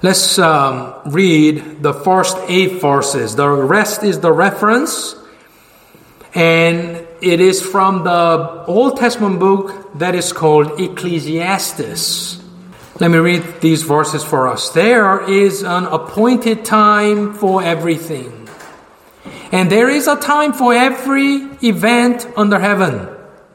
Let's read the first 8 verses. The rest is the reference, and it is from the Old Testament book that is called Ecclesiastes. Let me read these verses for us. There is an appointed time for everything, and there is a time for every event under heaven.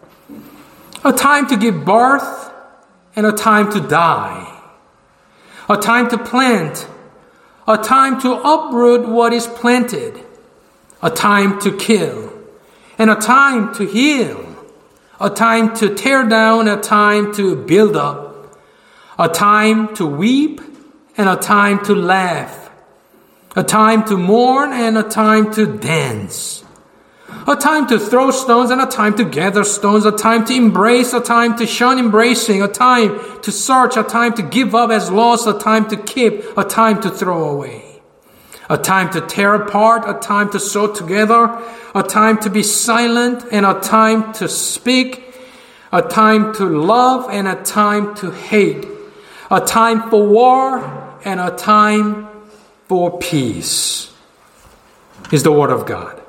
A time to give birth and a time to die. A time to plant, a time to uproot what is planted. A time to kill, and a time to heal. A time to tear down, a time to build up. A time to weep and a time to laugh. A time to mourn and a time to dance. A time to throw stones and a time to gather stones. A time to embrace, a time to shun embracing. A time to search, a time to give up as lost. A time to keep, a time to throw away. A time to tear apart, a time to sew together. A time to be silent and a time to speak. A time to love and a time to hate. A time for war and a time for peace, is the word of God.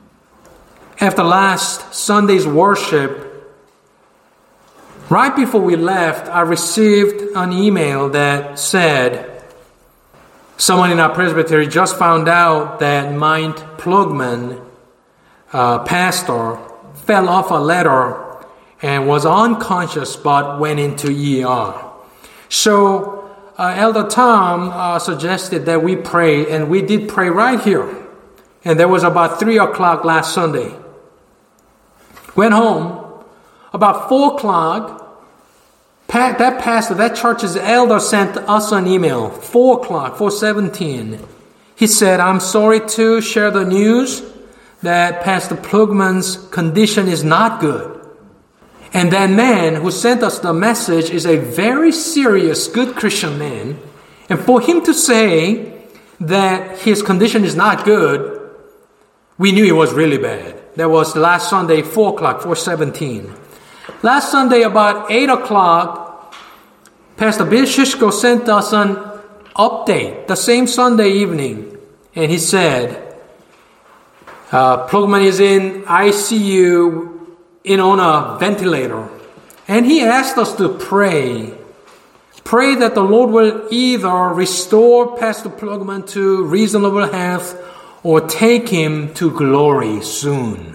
After last Sunday's worship, right before we left, I received an email that said, someone in our presbytery just found out that Mount Plugman pastor fell off a ladder and was unconscious but went into ER. So Elder Tom suggested that we pray, and we did pray right here. And that was about 3 o'clock last Sunday. Went home. About 4 o'clock, that pastor, that church's elder sent us an email. 4 o'clock, 4:17. He said, I'm sorry to share the news that Pastor Plugman's condition is not good. And that man who sent us the message is a very serious, good Christian man. And for him to say that his condition is not good, we knew it was really bad. That was last Sunday, 4 o'clock, 4:17. Last Sunday, about 8 o'clock, Pastor Bill Shishko sent us an update the same Sunday evening. And he said, Plugman is in ICU, on a ventilator. And he asked us to pray. Pray that the Lord will either restore Pastor Plugman to reasonable health or take him to glory soon.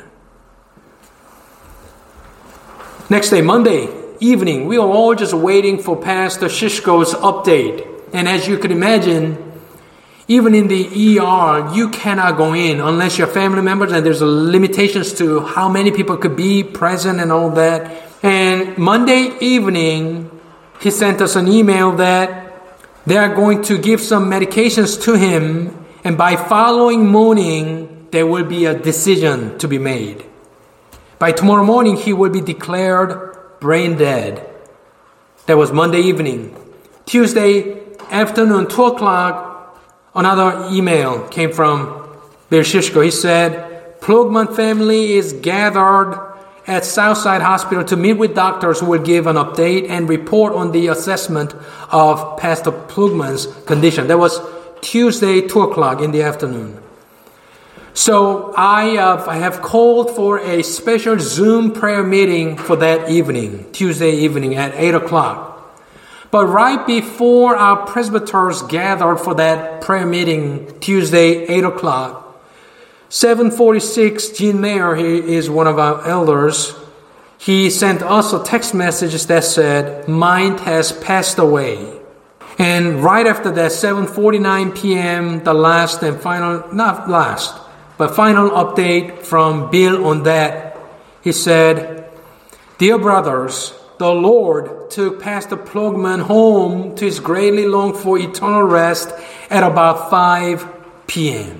Next day, Monday evening, we were all just waiting for Pastor Shishko's update. And as you can imagine, even in the ER, you cannot go in unless you're family members, and there's limitations to how many people could be present and all that. And Monday evening, he sent us an email that they are going to give some medications to him, and by following morning, there will be a decision to be made. By tomorrow morning, he will be declared brain dead. That was Monday evening. Tuesday afternoon, 2 o'clock, another email came from Bill Shishko. He said, Plugman family is gathered at Southside Hospital to meet with doctors who will give an update and report on the assessment of Pastor Plugman's condition. That was Tuesday, 2 o'clock in the afternoon. So I have called for a special Zoom prayer meeting for that evening, Tuesday evening at 8 o'clock. But right before our presbyters gathered for that prayer meeting, Tuesday, 8 o'clock, 7:46, Gene Mayer, he is one of our elders, he sent us a text message that said, Mind has passed away. And right after that, 7:49 p.m., the last and final, not last, but final update from Bill on that, he said, Dear brothers, the Lord took Pastor Plugman home to his greatly longed for eternal rest at about 5 p.m.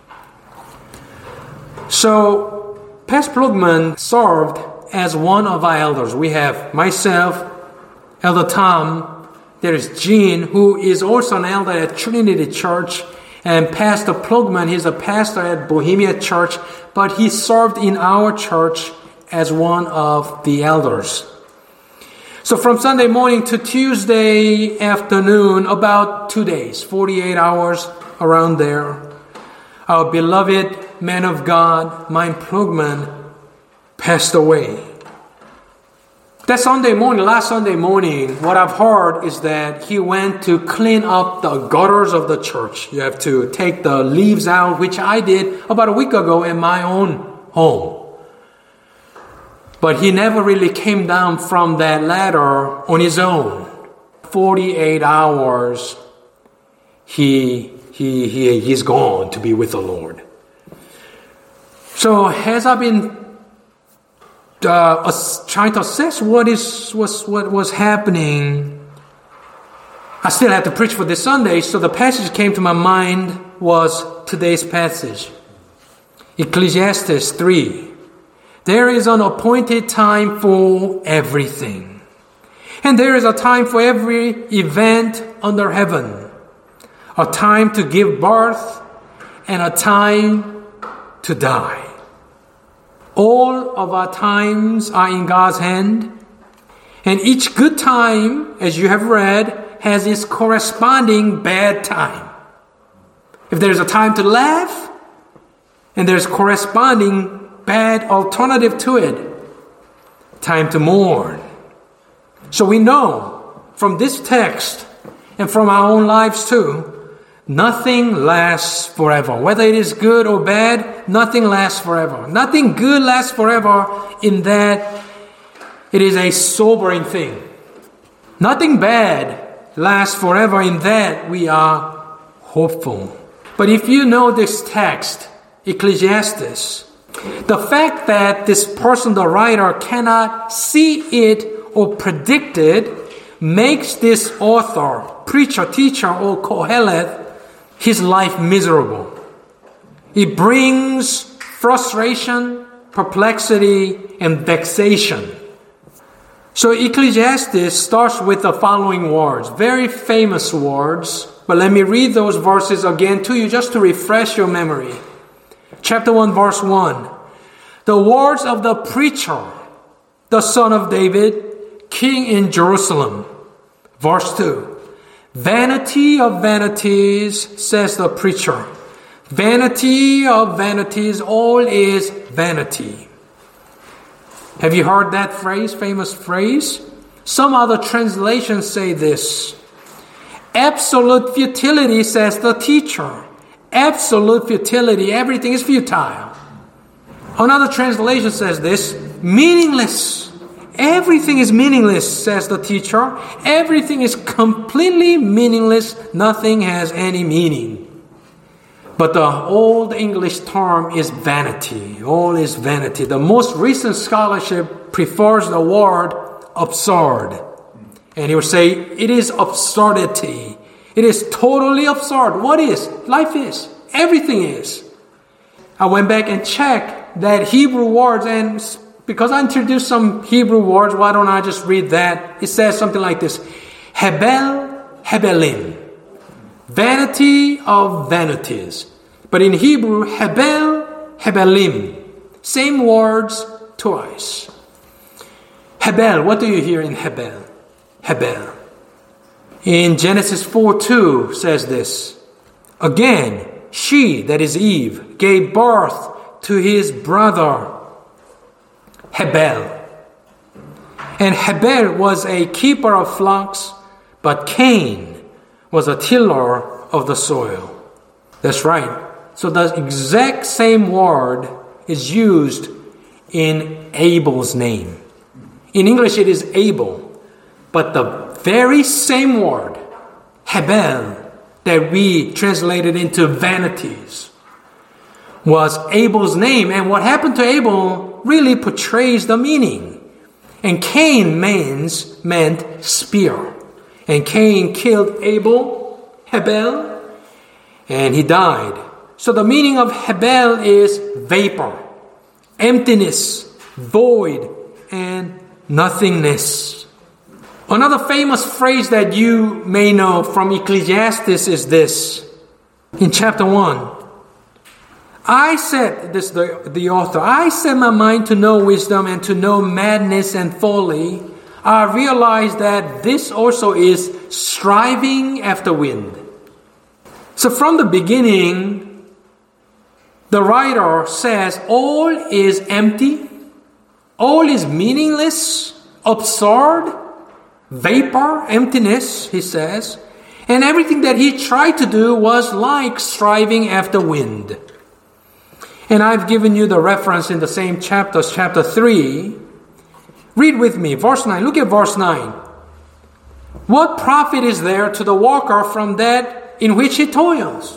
So, Pastor Plugman served as one of our elders. We have myself, Elder Tom, there is Gene, who is also an elder at Trinity Church, and Pastor Plugman, he's a pastor at Bohemia Church, but he served in our church as one of the elders. So from Sunday morning to Tuesday afternoon, about 2 days, 48 hours around there, our beloved man of God, Mein Plugman, passed away. That Sunday morning, last Sunday morning, what I've heard is that he went to clean up the gutters of the church. You have to take the leaves out, which I did about a week ago in my own home. But he never really came down from that ladder on his own. 48 hours, he's gone to be with the Lord. So as I've been trying to assess what was happening, I still had to preach for this Sunday, so the passage came to my mind was today's passage. Ecclesiastes 3. There is an appointed time for everything. And there is a time for every event under heaven. A time to give birth and a time to die. All of our times are in God's hand. And each good time, as you have read, has its corresponding bad time. If there's a time to laugh, and there's corresponding bad alternative to it, time to mourn. So we know from this text and from our own lives too, nothing lasts forever. Whether it is good or bad, nothing lasts forever. Nothing good lasts forever in that it is a sobering thing. Nothing bad lasts forever in that we are hopeful. But if you know this text, Ecclesiastes, the fact that this person, the writer, cannot see it or predict it makes this author, preacher, teacher, or Kohelet, his life miserable. It brings frustration, perplexity, and vexation. So Ecclesiastes starts with the following words, very famous words, but let me read those verses again to you just to refresh your memory. Chapter 1, verse 1. The words of the preacher, the son of David, king in Jerusalem. Verse 2. Vanity of vanities, says the preacher. Vanity of vanities, all is vanity. Have you heard that phrase, famous phrase? Some other translations say this. Absolute futility, says the teacher. Absolute futility, everything is futile. Another translation says this, meaningless. Everything is meaningless, says the teacher. Everything is completely meaningless. Nothing has any meaning. But the old English term is vanity. All is vanity. The most recent scholarship prefers the word absurd. And he will say, it is absurdity. It is totally absurd. What is? Life is. Everything is. I went back and checked that Hebrew words, and because I introduced some Hebrew words, why don't I just read that? It says something like this. Hebel, hebelim. Vanity of vanities. But in Hebrew, hebel, hebelim. Same words twice. Hebel, what do you hear in Hebel? Hebel. In Genesis 4:2 says this. Again, she, that is Eve, gave birth to his brother Hebel. And Hebel was a keeper of flocks, but Cain was a tiller of the soil. That's right. So the exact same word is used in Abel's name. In English it is Abel, but the very same word, Hebel, that we translated into vanities, was Abel's name. And what happened to Abel really portrays the meaning. And Cain meant spear. And Cain killed Hebel, and he died. So the meaning of Hebel is vapor, emptiness, void, and nothingness. Another famous phrase that you may know from Ecclesiastes is this. In chapter 1, I set the author, I set my mind to know wisdom and to know madness and folly. I realize that this also is striving after wind. So from the beginning, the writer says all is empty, all is meaningless, absurd, vapor, emptiness, he says. And everything that he tried to do was like striving after wind. And I've given you the reference in the same chapter, chapter 3. Read with me, verse 9. Look at verse 9. What profit is there to the worker from that in which he toils?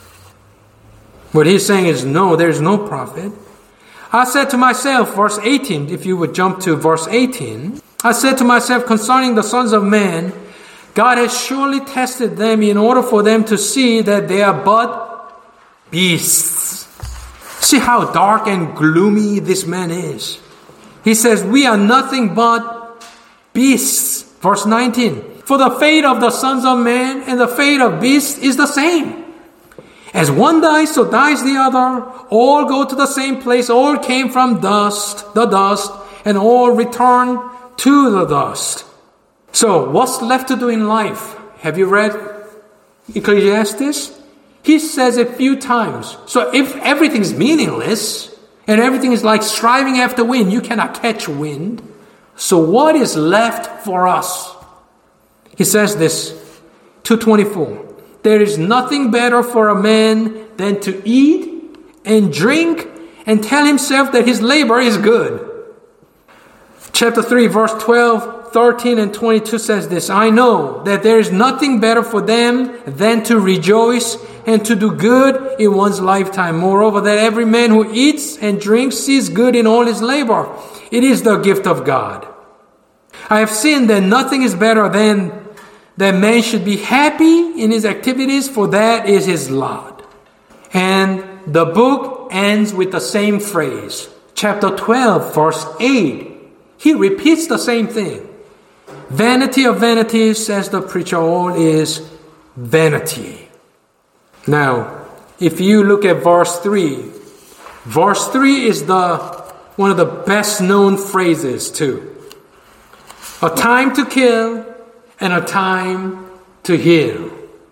What he's saying is no, there's no profit. I said to myself, verse 18, if you would jump to verse 18. I said to myself concerning the sons of men, God has surely tested them in order for them to see that they are but beasts. See how dark and gloomy this man is. He says, we are nothing but beasts. Verse 19. For the fate of the sons of man and the fate of beasts is the same. As one dies, so dies the other. All go to the same place. All came from dust, the dust, and all return to the dust. So, what's left to do in life? Have you read Ecclesiastes? He says it a few times. So, if everything's meaningless, and everything is like striving after wind, you cannot catch wind. So, what is left for us? He says this, 2:24. There is nothing better for a man than to eat and drink and tell himself that his labor is good. Chapter 3, verse 12, 13, and 22 says this, I know that there is nothing better for them than to rejoice and to do good in one's lifetime. Moreover, that every man who eats and drinks sees good in all his labor. It is the gift of God. I have seen that nothing is better than that man should be happy in his activities, for that is his lot. And the book ends with the same phrase. Chapter 12, verse 8. He repeats the same thing. Vanity of vanities, says the preacher, all is vanity. Now, if you look at verse 3 is one of the best known phrases too. A time to kill and a time to heal.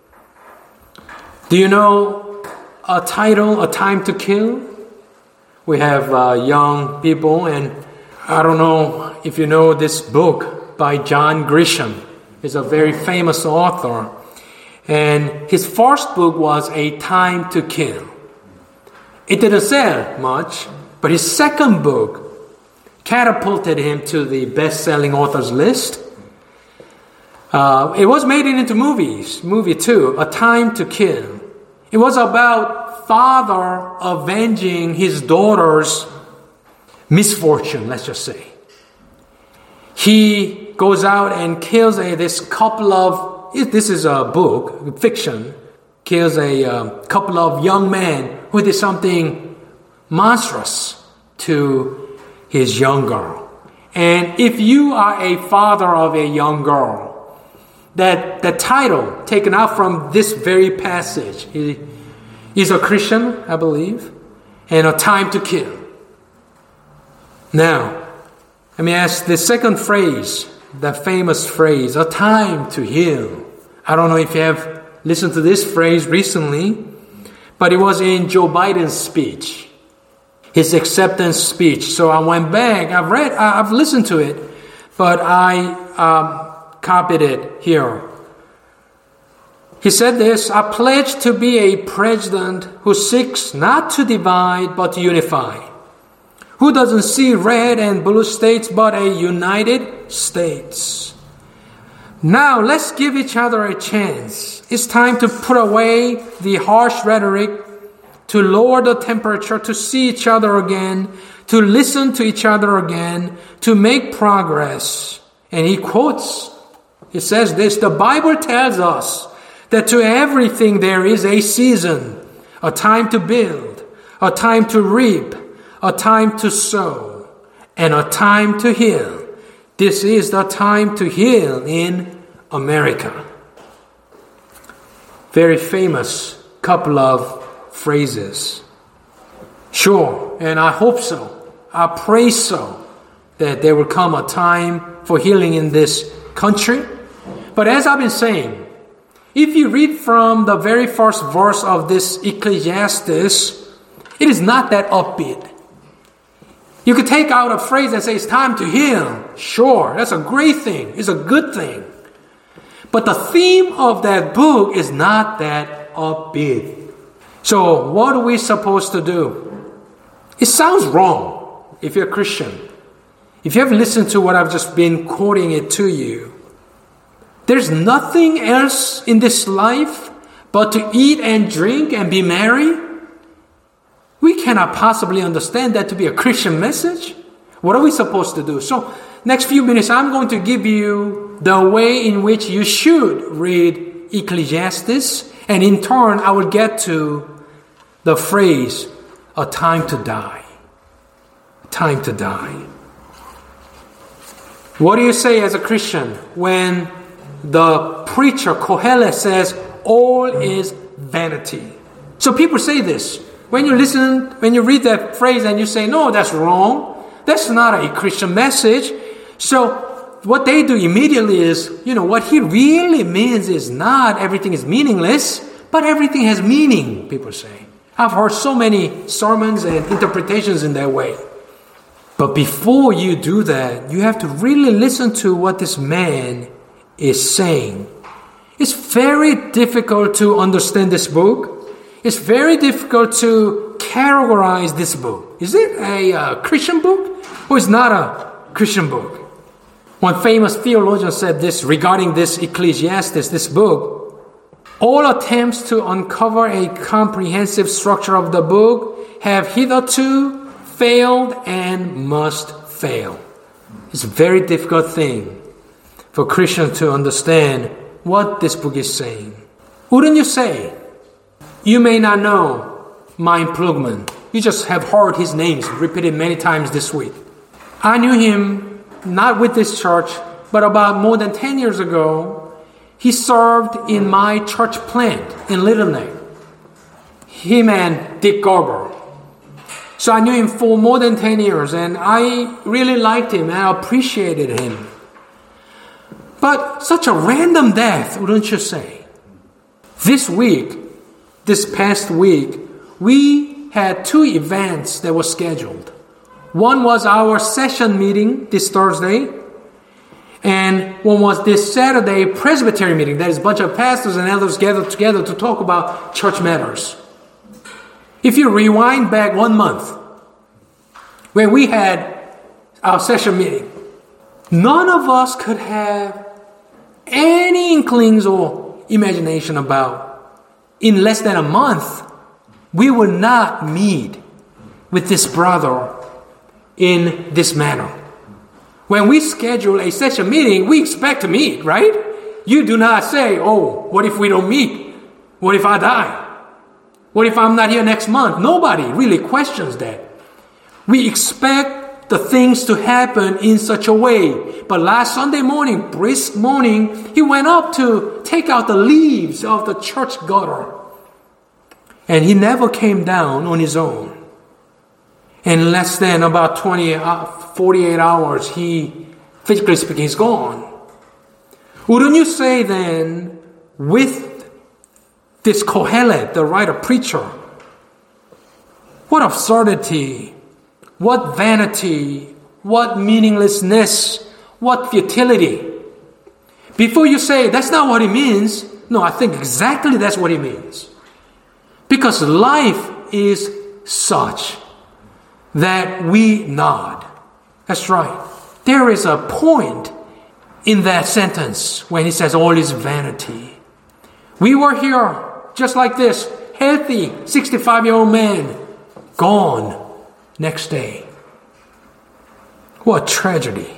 Do you know a title, A Time to Kill? We have young people, and I don't know if you know this book by John Grisham. He's a very famous author. And his first book was A Time to Kill. It didn't sell much, but his second book catapulted him to the best-selling authors list. It was made into movie too, A Time to Kill. It was about father avenging his daughter's misfortune, let's just say. He goes out and kills this is a book, fiction, kills a couple of young men who did something monstrous to his young girl. And if you are a father of a young girl, that the title taken out from this very passage, he's a Christian, I believe, and A Time to Kill. Now, let me ask the second phrase, the famous phrase, A Time to Heal. I don't know if you have listened to this phrase recently, but it was in Joe Biden's speech, his acceptance speech. So I went back, I've listened to it, but I copied it here. He said this, I pledge to be a president who seeks not to divide but to unify, who doesn't see red and blue states but a united states. Now let's give each other a chance. It's time to put away the harsh rhetoric, to lower the temperature, to see each other again, to listen to each other again, to make progress. And he quotes, he says this, the Bible tells us that to everything there is a season, a time to build, a time to reap, a time to sow, and a time to heal. This is the time to heal in America. Very famous couple of phrases. Sure, and I hope so. I pray so, that there will come a time for healing in this country. But as I've been saying, if you read from the very first verse of this Ecclesiastes, it is not that upbeat. You could take out a phrase and say it's time to heal. Sure, that's a great thing. It's a good thing. But the theme of that book is not that upbeat. So what are we supposed to do? It sounds wrong if you're a Christian. If you have listened to what I've just been quoting it to you, there's nothing else in this life but to eat and drink and be merry. We cannot possibly understand that to be a Christian message. What are we supposed to do? So, next few minutes, I'm going to give you the way in which you should read Ecclesiastes, and in turn, I will get to the phrase, a time to die. A time to die. What do you say as a Christian when the preacher, Kohelet, says, all is vanity? So people say this. When you read that phrase and you say, no, that's wrong. That's not a Christian message. So what they do immediately is, what he really means is not everything is meaningless, but everything has meaning, people say. I've heard so many sermons and interpretations in that way. But before you do that, you have to really listen to what this man is saying. It's very difficult to understand this book. It's very difficult to categorize this book. Is it a Christian book or is not a Christian book? One famous theologian said this regarding this Ecclesiastes, this book. All attempts to uncover a comprehensive structure of the book have hitherto failed and must fail. It's a very difficult thing for Christians to understand what this book is saying. Wouldn't you say? You may not know Mein Plugman. You just have heard his names repeated many times this week. I knew him not with this church, but about more than 10 years ago, he served in my church plant in Little Neck. Him and Dick Garber. So I knew him for more than 10 years, and I really liked him and I appreciated him. But such a random death, wouldn't you say? This past week, we had two events that were scheduled. One was our session meeting this Thursday, and one was this Saturday Presbytery meeting. That is a bunch of pastors and elders gathered together to talk about church matters. If you rewind back 1 month, where we had our session meeting, none of us could have any inklings or imagination about in less than a month, we will not meet with this brother in this manner. When we schedule a session meeting, we expect to meet, right? You do not say, what if we don't meet? What if I die? What if I'm not here next month? Nobody really questions that. We expect the things to happen in such a way. But last Sunday morning, brisk morning, he went up to take out the leaves of the church gutter. And he never came down on his own. In less than about 48 hours, physically speaking, he's gone. Wouldn't you say then, with this Kohelet, the writer preacher, what absurdity, what vanity, what meaninglessness, what futility. Before you say, that's not what he means, no, I think exactly that's what he means. Because life is such that we nod. That's right. There is a point in that sentence when he says all is vanity. We were here just like this, healthy 65-year-old man, gone next day. What tragedy.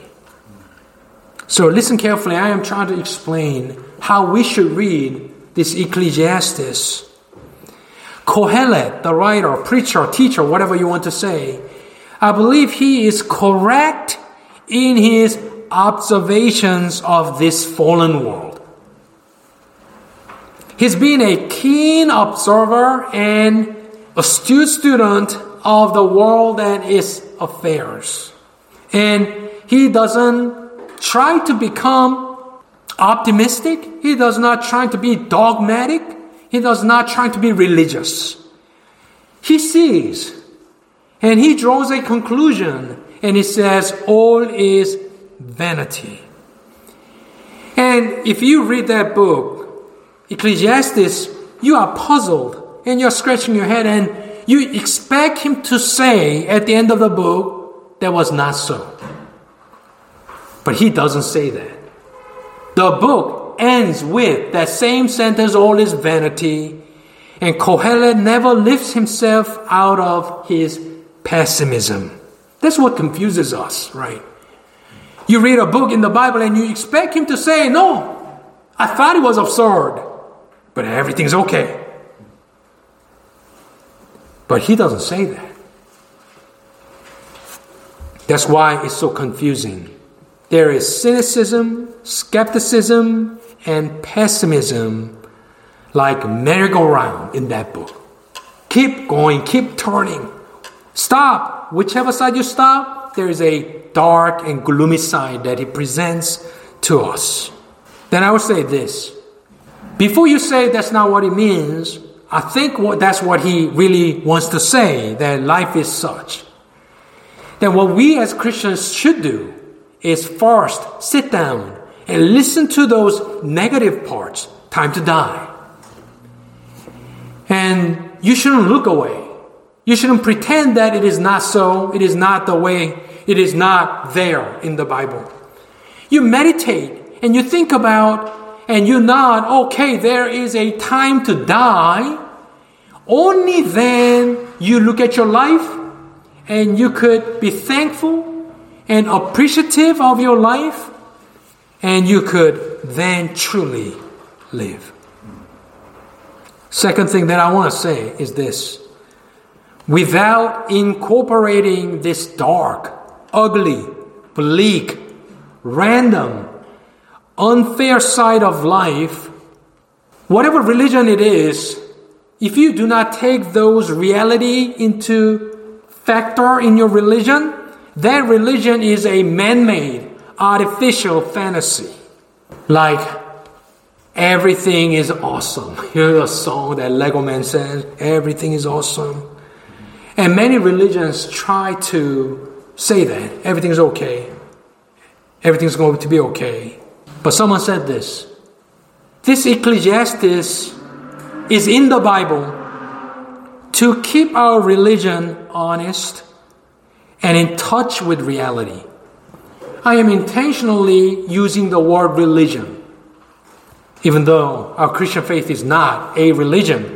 So listen carefully. I am trying to explain how we should read this Ecclesiastes. Kohelet, the writer, preacher, teacher, whatever you want to say, I believe he is correct in his observations of this fallen world. He's been a keen observer and astute student of the world and its affairs. And He doesn't try to become optimistic. He does not try to be dogmatic. He does not try to be religious. He sees and he draws a conclusion and he says, all is vanity. And if you read that book, Ecclesiastes, you are puzzled and you're scratching your head and you expect him to say at the end of the book, that was not so. But he doesn't say that. The book ends with that same sentence, all is vanity. And Kohelet never lifts himself out of his pessimism. That's what confuses us, right? You read a book in the Bible and you expect him to say, no, I thought it was absurd, but everything's okay. But he doesn't say that. That's why it's so confusing. There is cynicism, skepticism, and pessimism like merry-go-round in that book. Keep going, keep turning. Stop. Whichever side you stop, there is a dark and gloomy side that he presents to us. Then I would say this. Before you say that's not what it means, I think that's what he really wants to say, that life is such. Then what we as Christians should do is first sit down and listen to those negative parts, time to die. And you shouldn't look away. You shouldn't pretend that it is not so, it is not the way, it is not there in the Bible. You meditate and you think about and you nod, okay, there is a time to die. Only then you look at your life and you could be thankful and appreciative of your life, and you could then truly live. Second thing that I want to say is this. Without incorporating this dark, ugly, bleak, random, unfair side of life, whatever religion it is, if you do not take those reality into factor in your religion, that religion is a man-made, artificial fantasy. Like, everything is awesome. Here's a song that Lego Man says, everything is awesome. And many religions try to say that. Everything's okay. Everything's going to be okay. But someone said this. This Ecclesiastes is in the Bible to keep our religion honest and in touch with reality. I am intentionally using the word religion, even though our Christian faith is not a religion.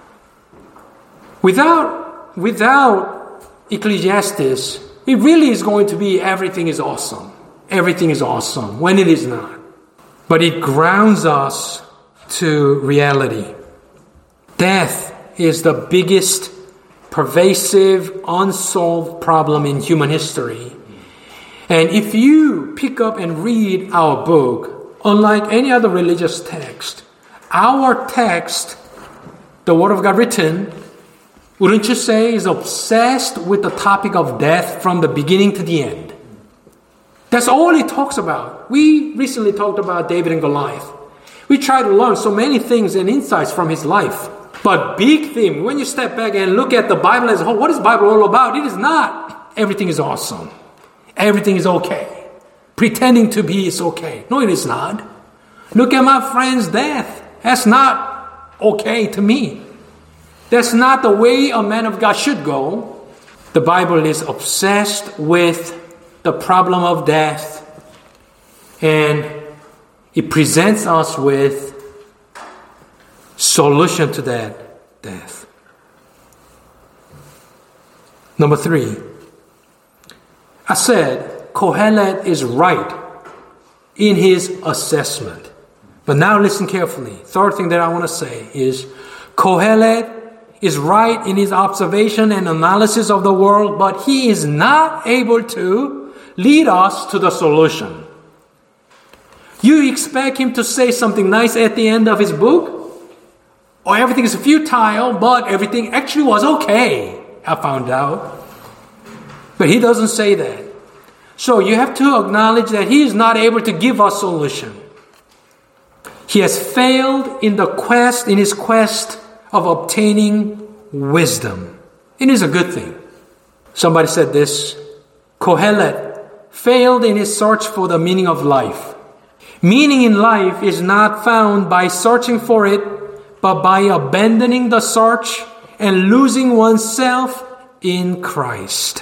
Without Ecclesiastes, it really is going to be everything is awesome. Everything is awesome, when it is not. But it grounds us to reality. Death is the biggest pervasive, unsolved problem in human history. And if you pick up and read our book, unlike any other religious text, our text, the Word of God written, wouldn't you say, is obsessed with the topic of death from the beginning to the end? That's all it talks about. We recently talked about David and Goliath. We try to learn so many things and insights from his life. But big theme, when you step back and look at the Bible as a whole, what is the Bible all about? It is not everything is awesome. Everything is okay. Pretending to be is okay. No, it is not. Look at my friend's death. That's not okay to me. That's not the way a man of God should go. The Bible is obsessed with the problem of death, and it presents us with solution to that death. Number 3, I said Kohelet is right in his assessment. But now listen carefully. Third thing that I want to say is Kohelet is right in his observation and analysis of the world, but he is not able to lead us to the solution. You expect him to say something nice at the end of his book? Or everything is futile, but everything actually was okay, I found out. But he doesn't say that. So you have to acknowledge that he is not able to give us solution. He has failed in his quest of obtaining wisdom. It is a good thing. Somebody said this, Kohelet failed in his search for the meaning of life. Meaning in life is not found by searching for it, but by abandoning the search and losing oneself in Christ.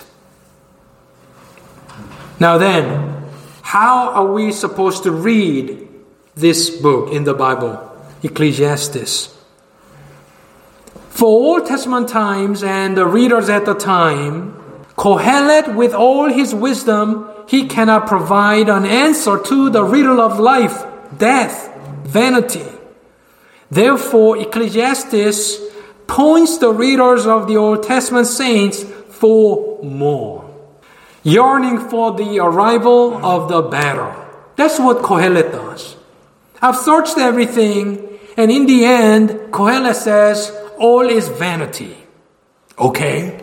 Now then, how are we supposed to read this book in the Bible, Ecclesiastes? For Old Testament times and the readers at the time, Kohelet, with all his wisdom, he cannot provide an answer to the riddle of life, death, vanity. Therefore, Ecclesiastes points the readers of the Old Testament saints for more, yearning for the arrival of the better. That's what Kohelet does. I've searched everything, and in the end, Kohelet says, all is vanity. Okay?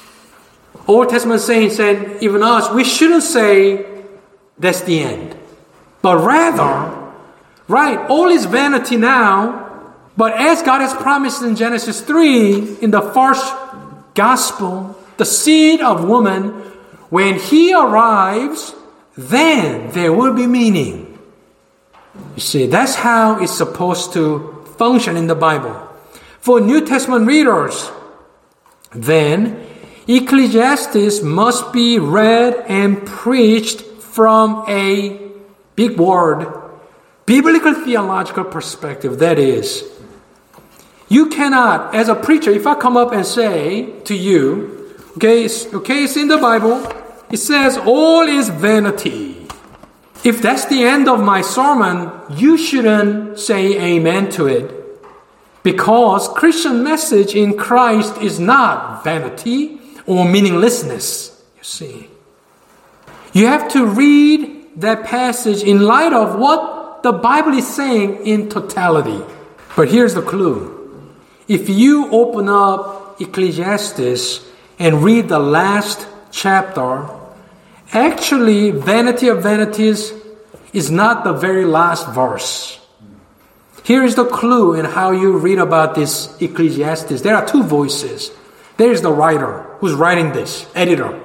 Old Testament saints and even us, we shouldn't say that's the end. But rather, right, all is vanity now, but as God has promised in Genesis 3, in the first gospel, the seed of woman, when he arrives, then there will be meaning. You see, that's how it's supposed to function in the Bible. For New Testament readers, then, Ecclesiastes must be read and preached from a big word, biblical theological perspective. That is, you cannot, as a preacher, if I come up and say to you, it's in the Bible, it says all is vanity. If that's the end of my sermon, you shouldn't say amen to it. Because Christian message in Christ is not vanity or meaninglessness, you see. You have to read that passage in light of what the Bible is saying in totality. But here's the clue. If you open up Ecclesiastes and read the last chapter, actually, Vanity of Vanities is not the very last verse. Here is the clue in how you read about this Ecclesiastes. There are two voices. There is the writer who's writing this, editor.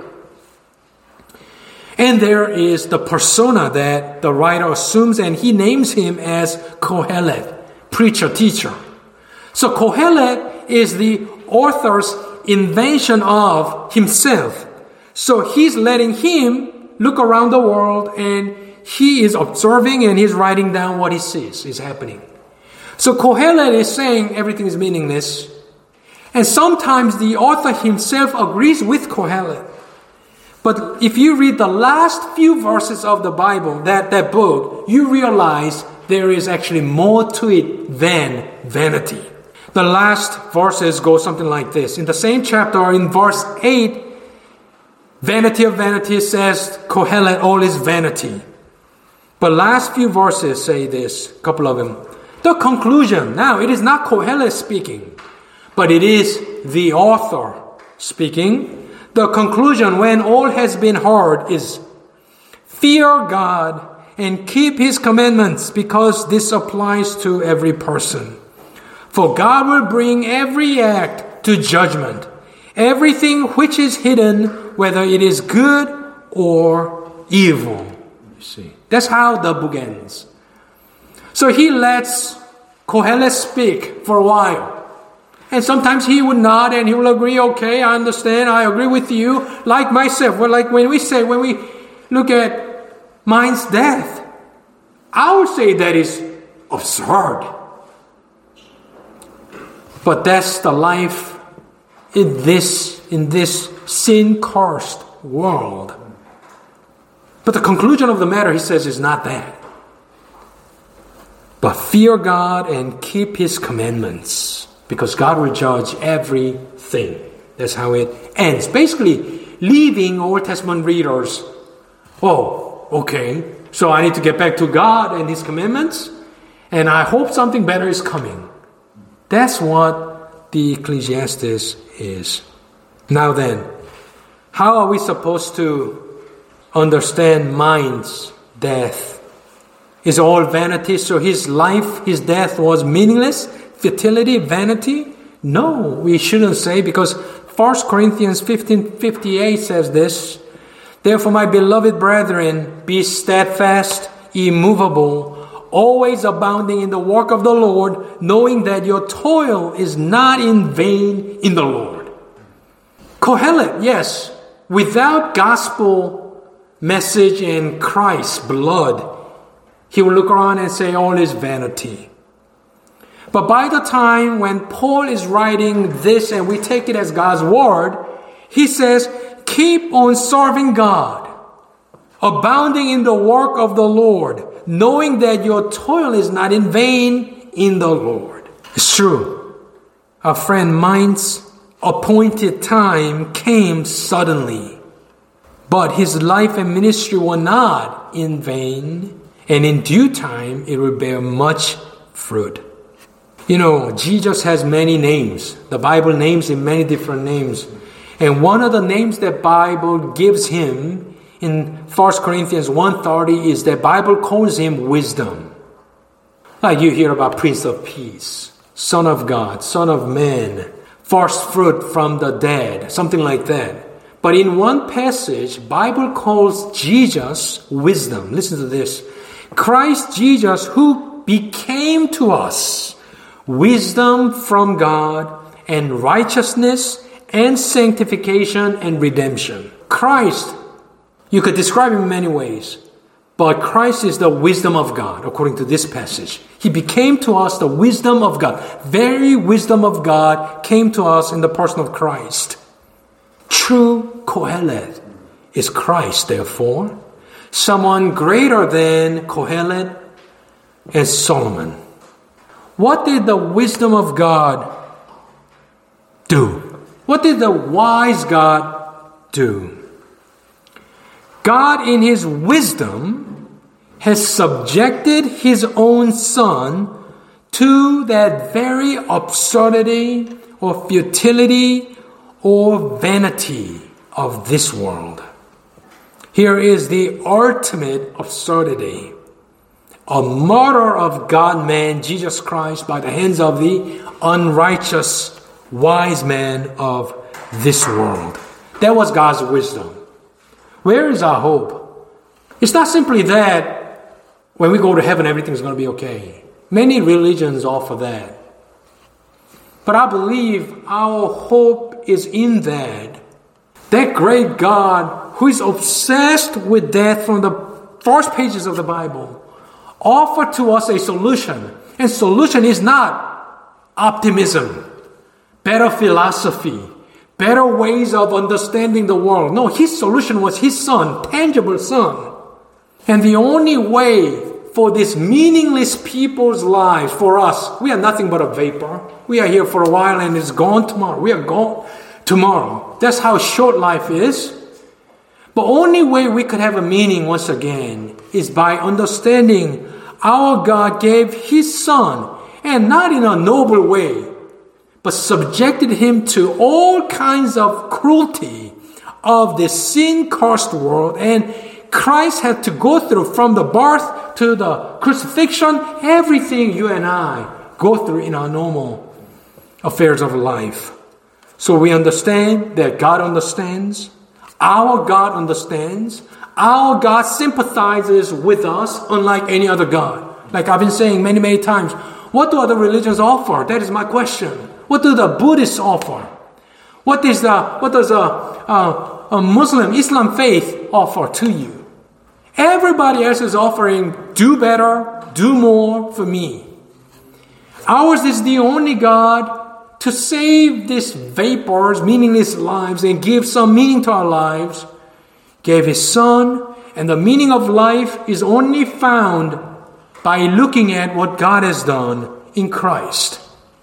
And there is the persona that the writer assumes, and he names him as Kohelet, preacher, teacher. So Kohelet is the author's invention of himself. So he's letting him look around the world, and he is observing and he's writing down what he sees is happening. So Kohelet is saying everything is meaningless. And sometimes the author himself agrees with Kohelet. But if you read the last few verses of the Bible, that book, you realize there is actually more to it than vanity. The last verses go something like this. In the same chapter, in verse 8, Vanity of Vanities says, Kohelet, all is vanity. But last few verses say this, a couple of them. The conclusion, now it is not Kohelet speaking, but it is the author speaking. The conclusion, when all has been heard, is fear God and keep His commandments, because this applies to every person. For God will bring every act to judgment, everything which is hidden, whether it is good or evil. You see, that's how the book ends. So he lets Kohelet speak for a while. And sometimes he would nod and he will agree, okay, I understand, I agree with you. Like myself, like when we look at mind's death, I would say that is absurd. But that's the life in this sin-cursed world. But the conclusion of the matter, he says, is not that. But fear God and keep His commandments, because God will judge everything. That's how it ends. Basically, leaving Old Testament readers, oh, okay, so I need to get back to God and His commandments, and I hope something better is coming. That's what the Ecclesiastes is. Now then, how are we supposed to understand mind's death is all vanity. So his life, his death was meaningless, futility, vanity? No, we shouldn't say, because 1 Corinthians 15:58 says this, "Therefore, my beloved brethren, be steadfast, immovable, always abounding in the work of the Lord, knowing that your toil is not in vain in the Lord." Kohelet, yes, without gospel message and Christ's blood, he will look around and say all is vanity. But by the time when Paul is writing this and we take it as God's word, he says, keep on serving God, abounding in the work of the Lord, knowing that your toil is not in vain in the Lord. It's true. Our friend Mind's appointed time came suddenly, but his life and ministry were not in vain, and in due time it will bear much fruit. You know, Jesus has many names. The Bible names him many different names. And one of the names that Bible gives him in 1 Corinthians 1:30 is that Bible calls him wisdom. Like you hear about Prince of Peace, Son of God, Son of Man, first fruit from the dead, something like that. But in one passage, Bible calls Jesus wisdom. Listen to this. Christ Jesus, who became to us wisdom from God and righteousness and sanctification and redemption. Christ, you could describe him in many ways, but Christ is the wisdom of God, according to this passage. He became to us the wisdom of God. Very wisdom of God came to us in the person of Christ. True Kohelet is Christ, therefore. Someone greater than Kohelet and Solomon. What did the wisdom of God do? What did the wise God do? God, in his wisdom, has subjected his own Son to that very absurdity or futility or vanity of this world. Here is the ultimate absurdity. A murder of God-man, Jesus Christ, by the hands of the unrighteous wise man of this world. That was God's wisdom. Where is our hope? It's not simply that when we go to heaven, everything's going to be okay. Many religions offer that. But I believe our hope is in that great God who is obsessed with death from the first pages of the Bible offered to us a solution. And solution is not optimism, better philosophy, better ways of understanding the world. No, his solution was his Son, tangible Son. And the only way for this meaningless people's lives, for us, we are nothing but a vapor. We are here for a while and it's gone tomorrow. We are gone tomorrow. That's how short life is. The only way we could have a meaning once again is by understanding our God gave his Son, and not in a noble way, but subjected him to all kinds of cruelty of this sin-cursed world. And Christ had to go through from the birth to the crucifixion, everything you and I go through in our normal affairs of life. So we understand that God understands. Our God understands. Our God sympathizes with us unlike any other God. Like I've been saying many, many times, what do other religions offer? That is my question. What do the Buddhists offer? What does a Muslim, Islam faith offer to you? Everybody else is offering do better, do more for me. Ours is the only God to save these vapors, meaningless lives, and give some meaning to our lives. Gave his Son, and the meaning of life is only found by looking at what God has done in Christ.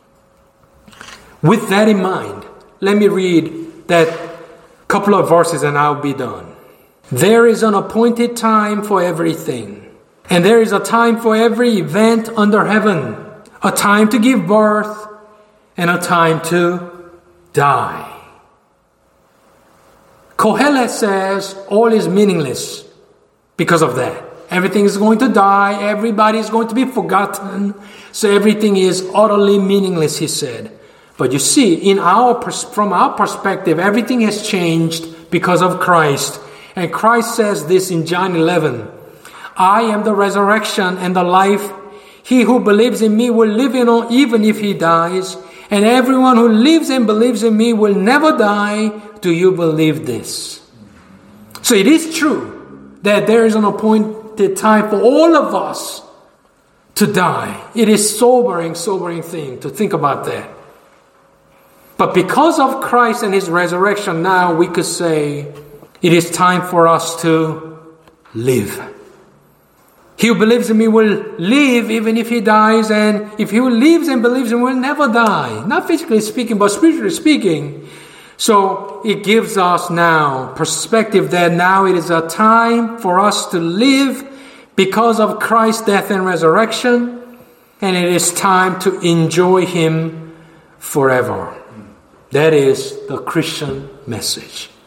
With that in mind, let me read that couple of verses and I'll be done. There is an appointed time for everything, and there is a time for every event under heaven, a time to give birth and a time to die. Kohelet says all is meaningless because of that. Everything is going to die. Everybody is going to be forgotten. So everything is utterly meaningless, he said. But you see, from our perspective, everything has changed because of Christ. And Christ says this in John 11. I am the resurrection and the life. He who believes in me will live even if he dies. And everyone who lives and believes in me will never die. Do you believe this? So it is true that there is an appointed time for all of us to die. It is sobering thing to think about that. But because of Christ and his resurrection, now we could say it is time for us to live. He who believes in me will live even if he dies, and if he who lives and believes in me will never die. Not physically speaking, but spiritually speaking. So it gives us now perspective that now it is a time for us to live because of Christ's death and resurrection, and it is time to enjoy him forever. That is the Christian message.